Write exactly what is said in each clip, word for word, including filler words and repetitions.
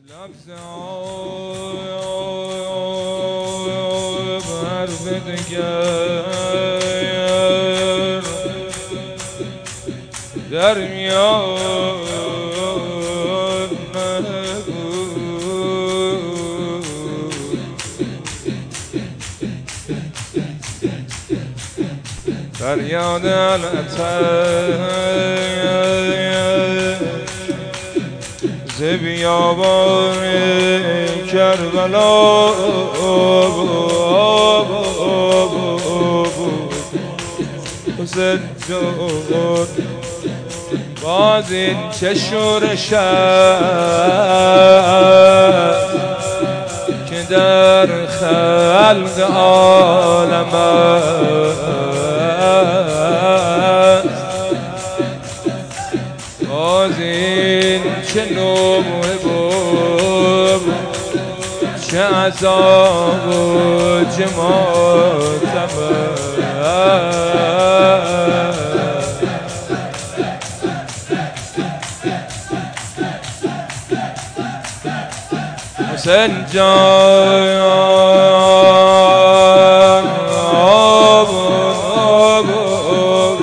لفظ آب حرف دگر در میان نگو فریاد العطر ز بیابان کربلا حسین جان باز این چه شورش که در خلق عالم است باز این چه نوبه بود چه عذاب و چه ماتم حسین جان آب آب آب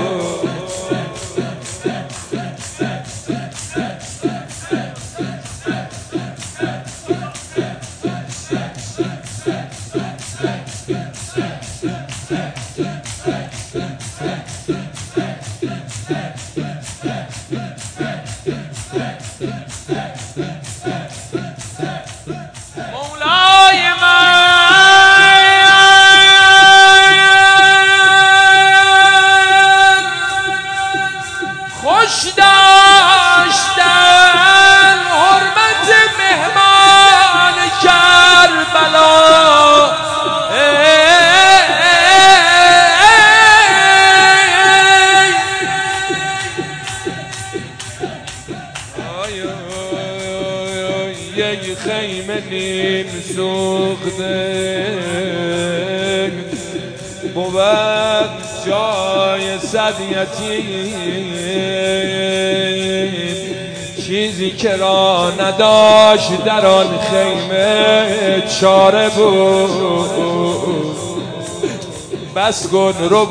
خوش داشتن حرمت مهمان کربلا یک خیمه نیم سوخته بود جای صد یتیم چیزی که را نداشت در آن خیمه چاره بود بس کن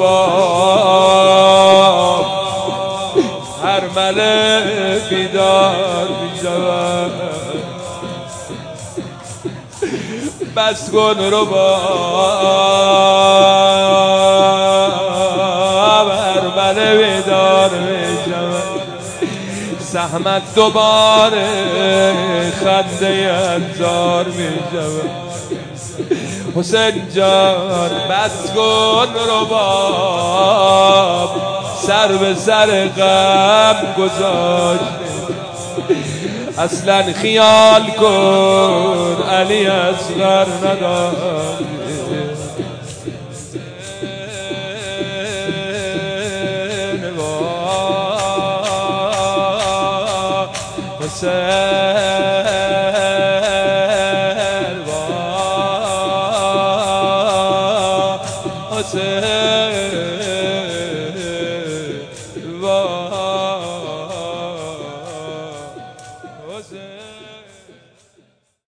رباب هر مله بیدار می شود بس کن رباب هر مله بیدار می شود زحمت دوباره خنده انزار می شود حسین جان بس کن رباب سر به سر غم گذاشت اصلا خیال کن علی اصغر نداشت حسین